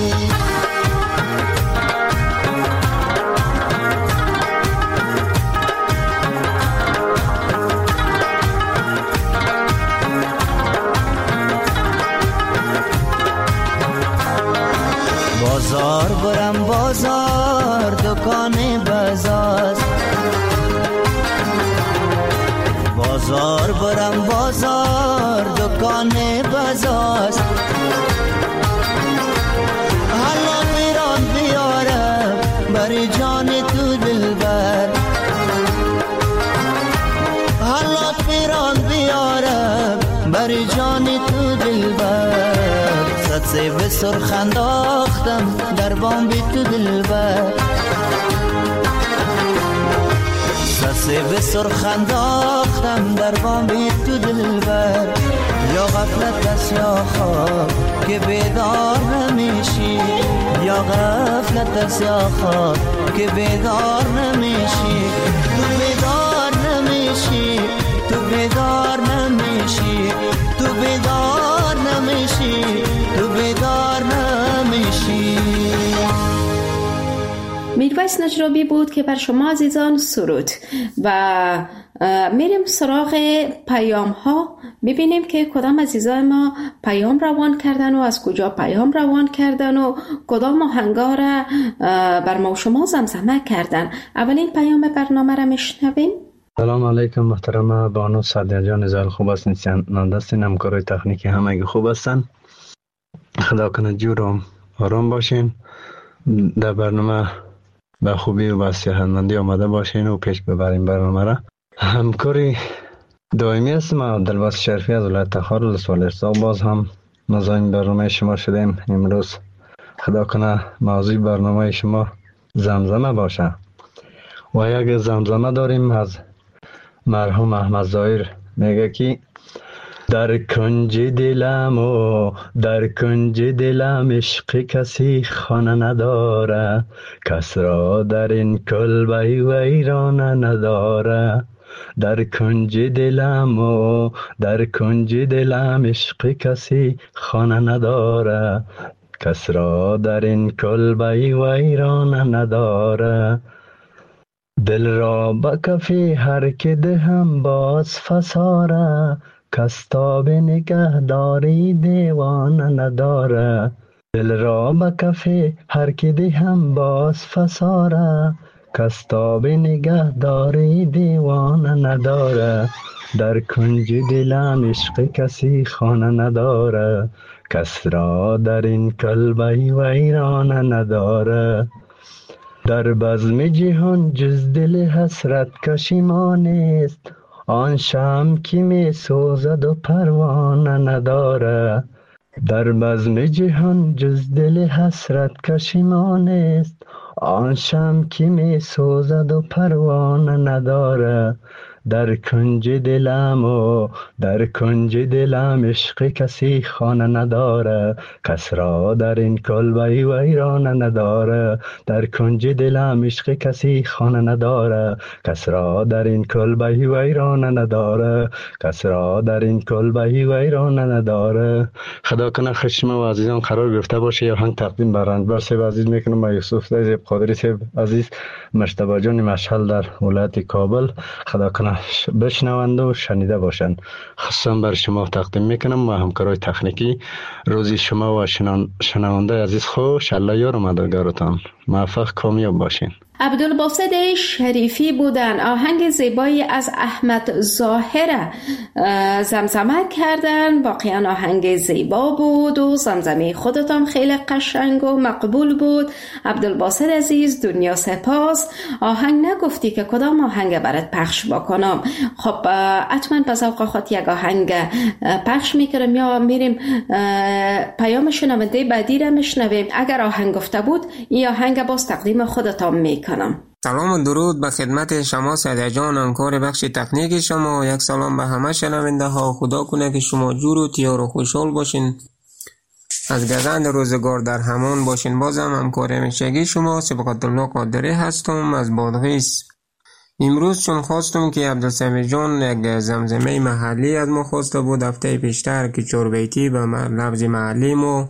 بازار برم بازار دکان بازار، بازار برم بازار دکان بازار. حالا میران بیارم بری جان تو دلبر، حالا میران بیارم بری جان تو دلبر. صد سیب سرخ انداختم در بام بی تو دلبر، صد سیب سرخ انداختم در بام بی تو دلبر. یا غفلت است یا خواب که بیدار نمیشی، یا غفلت است یا خواب که بیدار نمیشی. تو بیدار نمیشی، تو بیدار نمیشی، تو بیدار نمیشی، تو بیدار نمیشی.
میرویس نجرابی بود که بر شما عزیزان سرود. و میریم سراغ پیام ها، ببینیم که کدام عزیزان ما پیام روان کردن و از کجا پیام روان کردن و کدام آهنگا را بر ما و شما زمزمه کردن. اولین پیام برنامه را میشنویم.
سلام علیکم محترمه بانو سعدیه جان، زال خوب هستین؟ نندستین همکارای تکنیکی همگی خوب هستن؟ خدا کنه جور و آرام باشین، در برنامه به خوبی و به صحتمندی آمده باشین و پیش ببرین برنامه را. همکاری دائمی هستم عبدالباسط شریفی از ولایت تخار ولسوالی. باز هم مزاحم برنامه شما شدیم. امروز خدا کنه موضوع برنامه شما زمزمه باشه و یک زمزمه داریم از مرحوم احمد ظاهر. میگه که در کنج دلم و در کنج دلم عشق کسی خانه نداره، کس را در این کلبه ویرانه نداره. در کنج دلم و در کنج دلم عشق کسی خانه نداره، کس را در این کلبه ویرانه نداره. دل را به کفی هر که دهم باز فساره، کس تاب نگهداری دیوانه نداره. دل را به کفی هر که دهم باز فساره، کس تاب نگهداری دیوانه نداره. در کنج دلم عشق کسی خانه نداره، کس را در این کلبه ویرانه نداره. در بزم جهان جز دل حسرت کشیمان است، آن شمع که می سوزد و پروانه نداره. در بزم جهان جز دل حسرت کشیمان است، آن شمع که می سوزد و پروانه نداره. در کنج دلم و در کنج دلم عشق کسی خانه نداره، کس را در این کلبه ویرانه نداره. در کنج دلم عشق کسی خانه نداره، کس را در این کلبه ویرانه نداره، کس را در این کلبه ویرانه نداره. خدا کنه خشم و عزیزان قرار گرفته باشه. یا هنگ تقدیم بر رندبر صاحب عزیز میکنم با یوسف زیب قادری صاحب عزیز، مجتبی جان مشهل در ولایت کابل. خدا کنه بشنوند و شنیده باشند. خصوصا بر شما تقدیم میکنم و همکارای تکنیکی. روزی شما و شنونده عزیز خوش. الله یار و مددگارتان. موفق کامیاب باشین.
عبدالباسط شریفی بودن. آهنگ زیبایی از احمد ظاهر زمزمه کردن. واقعا آهنگ زیبا بود و زمزمه خودتان خیلی قشنگ و مقبول بود. عبدالباسط عزیز دنیا سپاس. آهنگ نگفتی که کدام آهنگ برات پخش بکنم؟ خب حتما پس اوقات یک آهنگ پخش میکنم یا میریم پیام شنونده بعدی را میشنویم. اگر آهنگ گفته بود این آهنگ باز تقدیم خودتان میکنم.
سلام و درود به خدمت شما سعدی جان، همکار بخش تکنیک شما. یک سلام به همه شنونده ها. خدا کنه که شما جور و تیار و خوشحال باشین، از گزند روزگار در همان باشین. بازم همکار همیشگی شما سبقت الله قادری هستم از بادغیس. امروز چون خواستم که عبدالسمیع جان یک زمزمه محلی از ما خواسته بود هفته پیشتر که چهار بیتی به لفظ محلی مو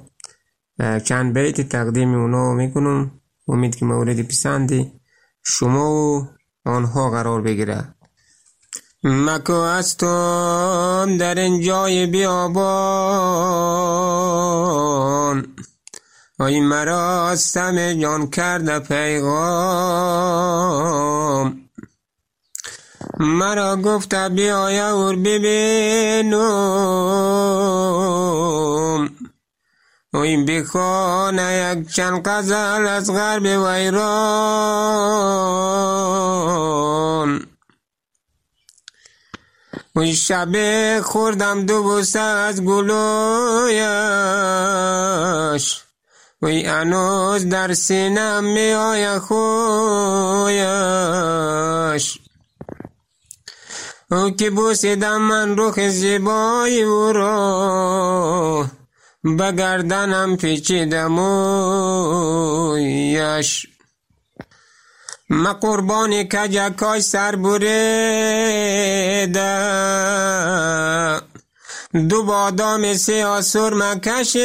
چند بیت تقدیم اونا میکنم. امید که مورد پسندی شما و آنها قرار بگیره. مکو هستم در این جای بیابان، ای مرا سم جان کرده پیغام. مرا گفته بیایه اور ببینم، وی بخانه یک چند غزل از غرب ویران. وی شب خوردم دو بوسه از گلویش، وی هنوز در سینم می آید خویش. او که بوسیدم من رخ زیبای او را، به گردنم پیچیدم اویش. ما قربانی کجکای سر بریده، دو بادام سیاه سرمه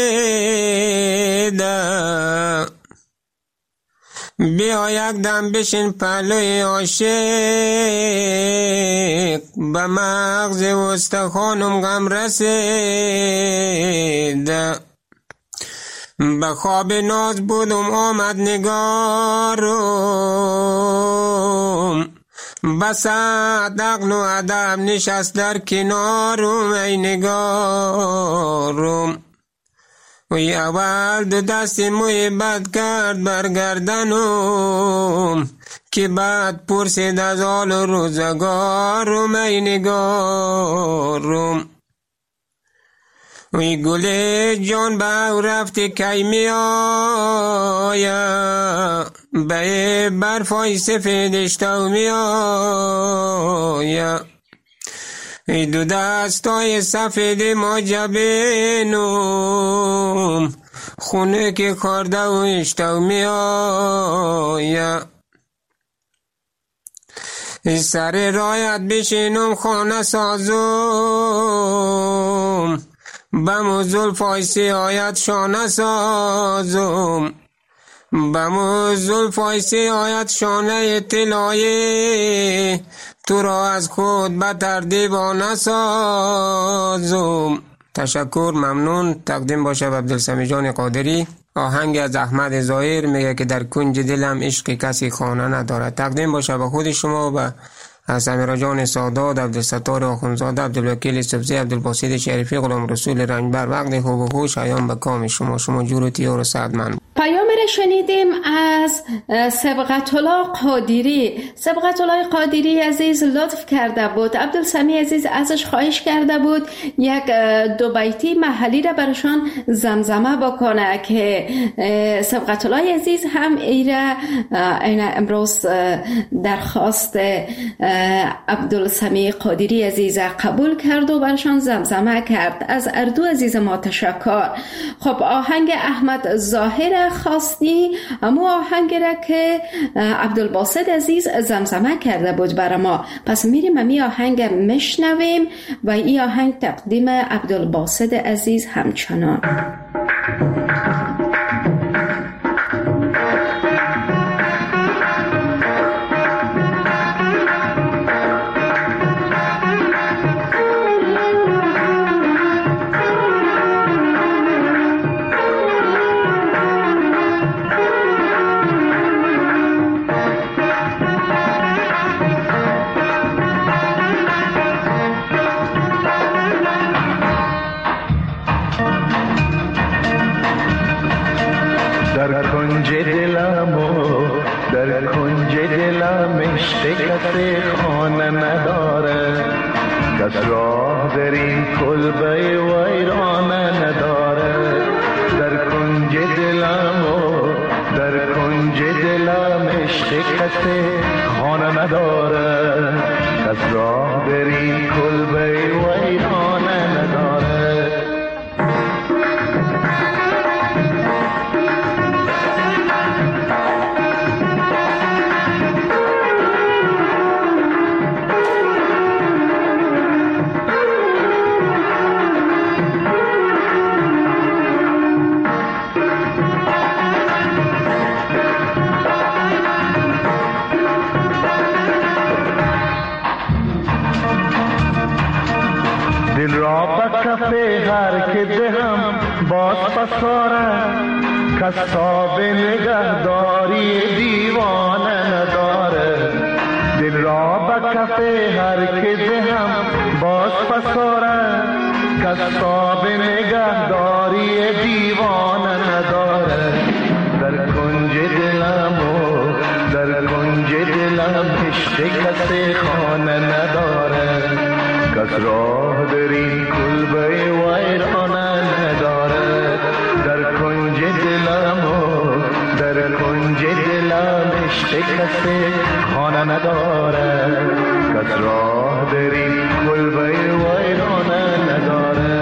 کشیده. بیا یک دم بشین پلوی عاشق، به مغز استخوانم غم رسیده. به خواب ناز بودم آمد نگارم، بس عقل و ادب نشست در کنارم ای نگارم. وی اول دو دست محبت کرد برگردنم، که بعد پرسید از حال و روزگارم ای نگارم. وی گل جان به او رفته کی می آیا، به برفای سفیدشتو می آیا. ای دو دستای سفید ما جبینم، خونه که خورده و اشتو می آیا. ای سر رایت بشینم خانه سازم، بمو زلفای سیایت شانه سازم، بمو زلفای سیایت شانه طلایی، تو را از خود بتر دیوانه سازم. تشکر، ممنون. تقدیم باشه به عبدالسمیع جان قادری. آهنگ از احمد ظاهر میگه که در کنج دلم عشق کسی خانه ندارد. تقدیم باشه به خود شما و از سمیرا جان سادات، عبدالستار آخونزاده، عبدالوکیل سبزی، عبدالباسط شریفی، غلام رسول رنجبر. وقت خوب و خوش ایام به کام شما. شما جور و تیار و سعدمند.
پیام را شنیدیم از سبقت الله قادری. سبقت الله قادری عزیز لطف کرده بود، عبدالسمیع عزیز ازش خواهش کرده بود یک دو بیتی محلی را برشان زمزمه بکنه که سبقت الله عزیز هم ایره این امروز درخواست عبدالسمیع قادری عزیز قبول کرد و برشان زمزمه کرد. از اردو عزیز ما تشکر. خب آهنگ احمد ظاهر خواستی، اما آهنگ را که عبدالباسط عزیز زمزمه کرده بود برای ما، پس میریم امی آهنگ مشنویم و این آهنگ تقدیم عبدالباسط عزیز همچنان.
در کنج دلم و در کنج دلم عشق کسی خانه نداره، کس راه در این کلبه ویرانه نداره. در کنج دلم و در کنج دلم عشق کسی خانه نداره، کس راه در این کلبه ویرانه نداره. دل را به کفه هر که دهم باز پساره، کساب نگهداری دیوانه نداره. دل را به کفه هر که دهم باز پساره، کساب نگهداری دیوانه نداره. در کنج دلم و در کنج دلم عشق کسی خانه نداره، کس راه در این کلبه ویرانه نداره. در کنج دلم و در کنج دلم عشق کسی خانه نداره، کس راه در این کلبه ویرانه نداره.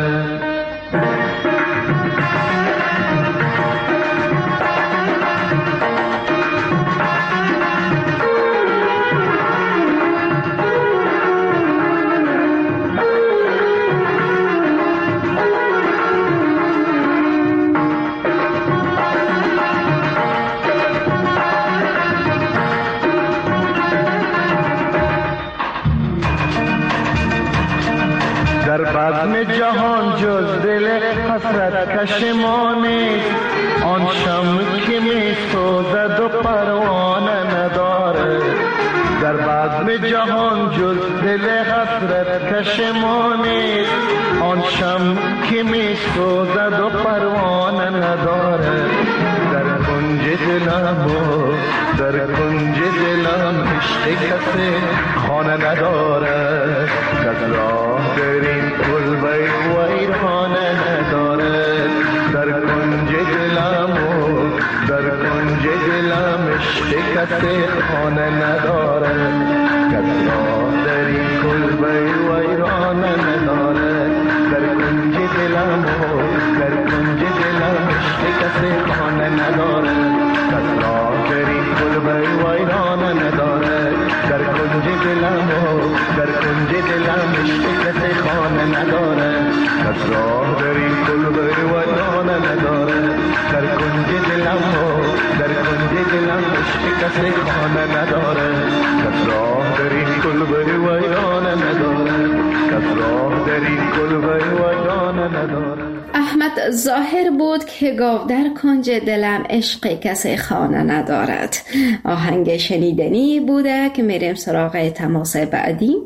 در بزم جهان جز دل حسرت کش ما نیست، آن شمع که می سوزد و پروانه نداره. در بزم بزم جهان جز دل حسرت کشمان نیست. آن شم که می سوزد و پروانه نداره، در کنج دلم و در کنج دلم عشق کسی خانه نداره. کس راه در این کلبه ویرانه نداره، در کنج دلم و در کنج دلم عشق کسی خانه نداره. کس راه در این کلبه ویرانه نداره، در کنج دلم و در کنج دلم عشق کسی خانه نداره. کس راه در این کلبه ویرانه نداره، در کنج دلم و در کنج دلم عشق کسی خانه نداره. کس راه در این کلبه ویرانه نداره، در کنج دلم و در کنج دلم عشق کسی خانه نداره. کس راه در این کلبه ویرانه نداره، کس راه در این کلبه ویرانه نداره.
احمد ظاهر بود که گفت در کنج دلم عشق کسی خانه ندارد. آهنگ شنیدنی بوده که میریم سراغ تماس بعدی.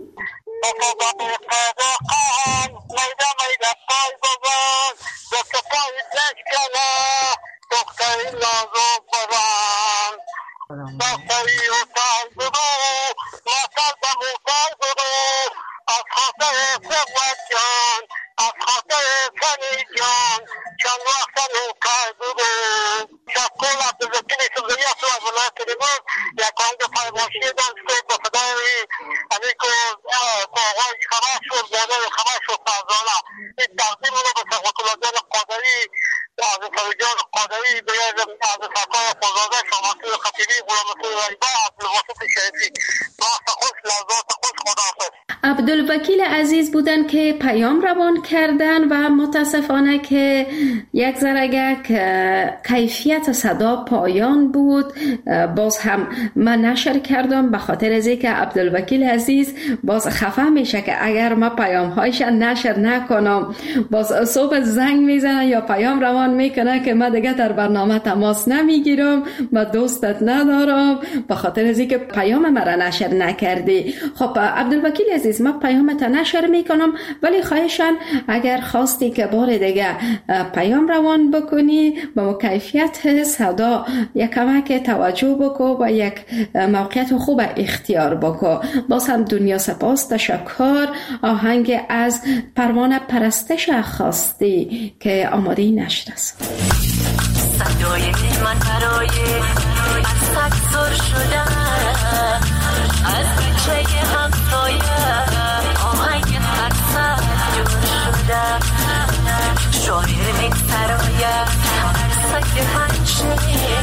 عبدالوکیل عزیز بودن که پیام روان کردن و متاسفانه که یک ذره کیفیت صدا پایان بود. باز هم من نشر کردم به خاطر از اینکه عبدالوکیل عزیز باز خفه میشه که اگر ما پیام هایش نشر نکنم باز صبح زنگ میزنه یا پیام روان میکنه که من دیگه در برنامه تماس نمیگیرم و دوستت ندارم به خاطر از اینکه پیام مرا نشر نکردی. خب عبدالوکیل عزیز ما پیامت نشر میکنم، ولی خواهشان اگر خواستی که بار دیگه پیام روان بکنی با کیفیت صدا یک کمک توجه بکو و یک موقعیت خوب اختیار بکو. باز هم دنیا سپاس، تشکر. آهنگ از پروانه پرستش خواستی که آماده نشر است.
صدای من برای از سر شده از بچه همسایه آهنگ فرصت جور شده شاهر یک سرایه سک هنشه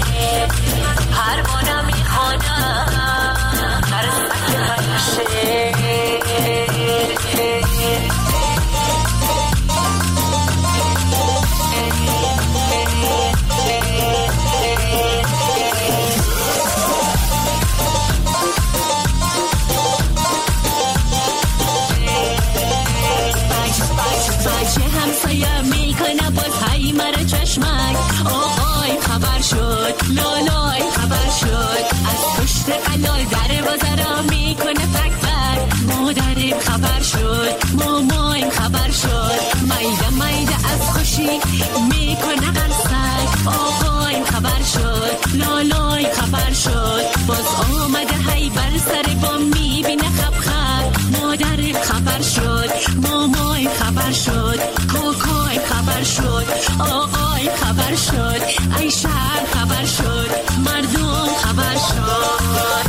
پروانه میخوانه هر سک هنشه آقای خبر شد لالای خبر شد از پشت قلال در بازارا میکنه فک فک مادرم خبر شد مامایم خبر شد میده میده از خوشی میکنه قرصک آقایم خبر شد لالای خبر شد باز آمده هی بر سر بام میبینه خب خب مادرم خبر شد مامایم خبر شد کوکایم خبر شد آقای خبر شد ای شهر خبر شد مردم خبر شد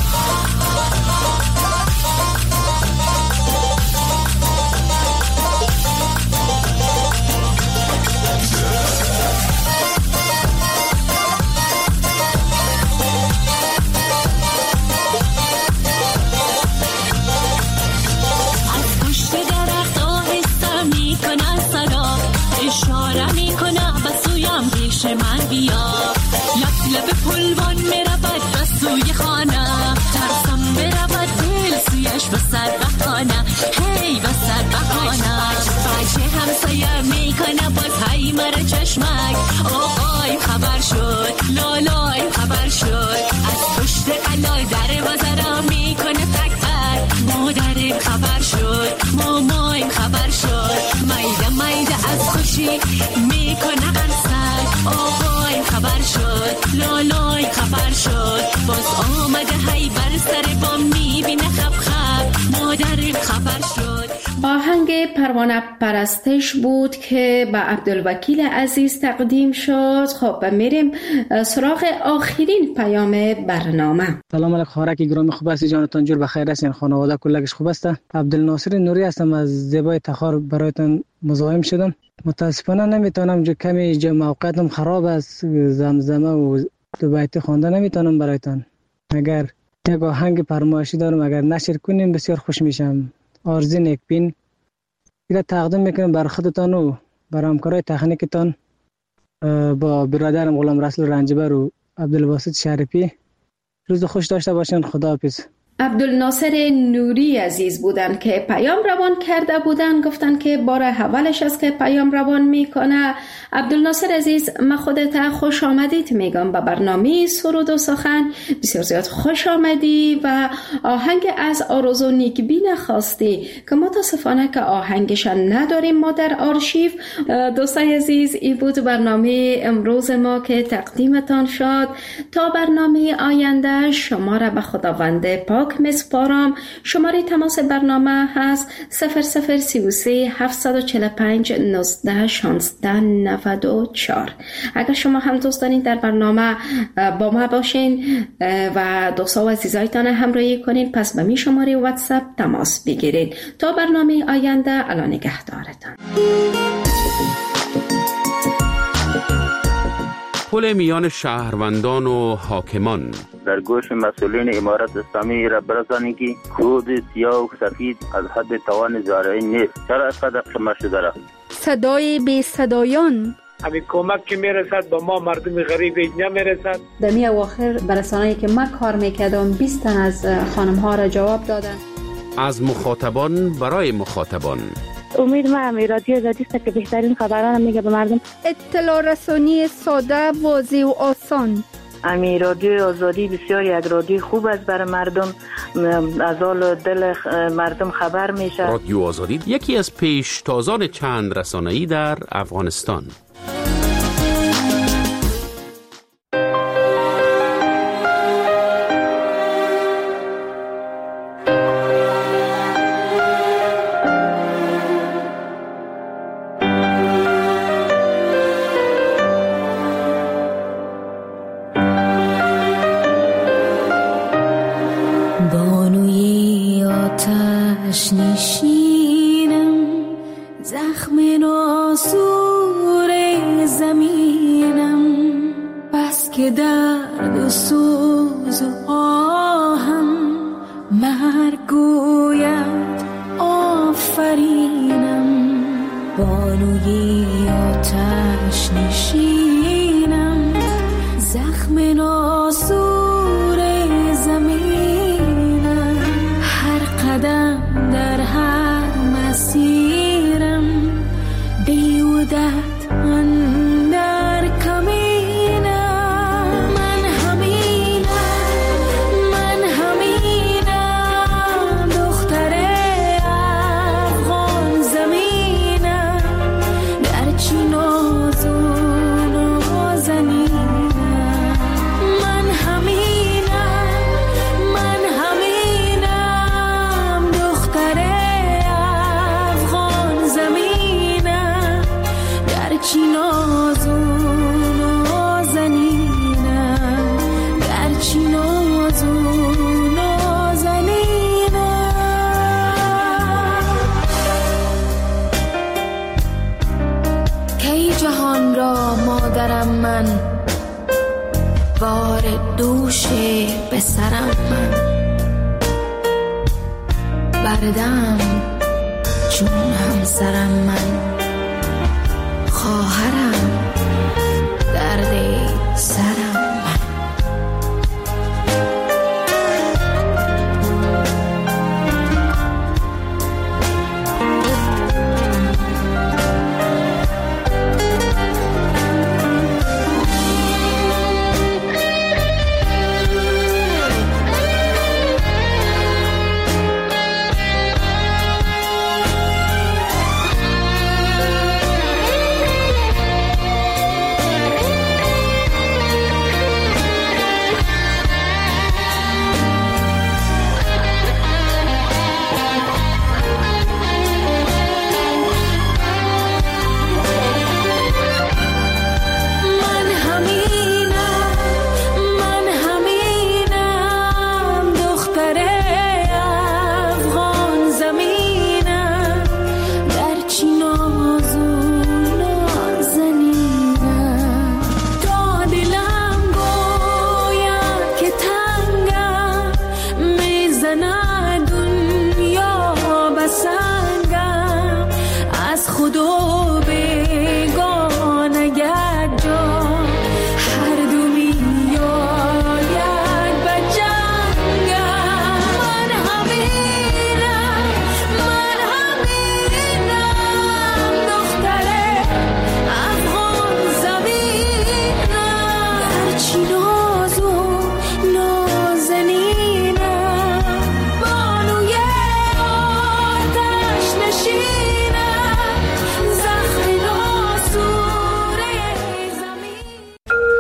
از پشت درخت آهسته میکنه صدا اشاره میکنه به سویم پیش من بیا لب لب پلوان میرود به سوی خانه ترسم برود دل سویش به سر بخانه هی به سر بخانه بچه همسایه میکنه باز هی مره چشمک آقای خبر شد لالای خبر شد از پشت قلال در بازارا میکنه تک تک
پروانه پرستش بود که به عبدالوکیل عزیز تقدیم شد. خب میریم سراغ آخرین پیام برنامه.
سلام علیکم خارک گرامی، خوب هستی؟ جانتان جور بخیر هستین؟ خانواده کلگش خوب است؟ عبدالناصر نوری هستم از زیبای تخار، برایتان مزاحم شدم. متاسفانه نمیتونم، جو کمی جو موقعیتم خراب است، زمزمه و دو بیتی خوانده نمیتونم برایتان. اگر یک آهنگ فرمایشی دارم، اگر نشر کنیم بسیار خوش میشم. آرزی نیکبین اینا تقدیم میکنم بر خودتان و بر همکارای تکنیکتان با برادرم غلام رسول رنجبر و عبدالباسط شریفی. روز خوش داشته باشین. خداحافظ.
عبدالناصر نوری عزیز بودن که پیام روان کرده بودن، گفتن که بار اولش است که پیام روان میکنه. عبدالناصر عزیز، من خودت خوش آمدید میگم به برنامه سرود و سخن. بسیار زیاد خوش آمدی و آهنگ از آرزو نیکبین خواستی که متاسفانه که آهنگش نداریم ما در آرشیو. دوستای عزیز، این بود برنامه امروز ما که تقدیمتان شد. تا برنامه آینده شما را به خداوند پاک مسپارم. شماره تماس برنامه هست صفر صفر سی و سه هفتصد و چهل و پنج نوزده شانزده نود و چهار. اگر شما هم دوست دارین در برنامه با ما باشین و دوستا و عزیزایتان همراهی کنین، پس به می شماره واتساپ تماس بگیرید. تا برنامه آینده، الان نگهدارتان.
پل میان شهروندان و حاکمان.
در گوش مسئولین امارت اسلامی را برسانی که کود سیاه و سفید از حد توان زارعین نیست. چرا از قدر شما شده را؟
صدای بی صدایان.
همین کمک که میرسد با ما مردم غریب اینجا میرسد.
در می اواخر برسانه‌ای که من کار میکردم بیست تن از خانم ها را جواب دادن.
از مخاطبان برای مخاطبان.
امید ما امی رادیو آزادی است که بهترین خبران میگه به مردم.
اطلاع رسانی ساده، واضح و آسان.
امی رادیو آزادی بسیار یک رادیو خوب است برای مردم، از حال دل مردم خبر میشه.
رادیو آزادی یکی از پیشتازان چند رسانه‌ای در افغانستان.
نشینم زخم ناسور زمینم، بس که درد و سوز و آهم مرگ گوید آفرینم. بانوی آتش نشینم زخم ناسور زمینم، هر قدم در هر مسیرم بیودت اندر کمینم. من همینم، من همینم، دختر افغان زمینم، گرچه ناز و نازنینم. من همینم، من همینم، دختر افغان زمینم، گرچه ناز و نازنینم، گرچه ناز و نازنینم. کی جهان را مادرم من، بار دوش به سرم من، بردم چون همسرم من، خواهرم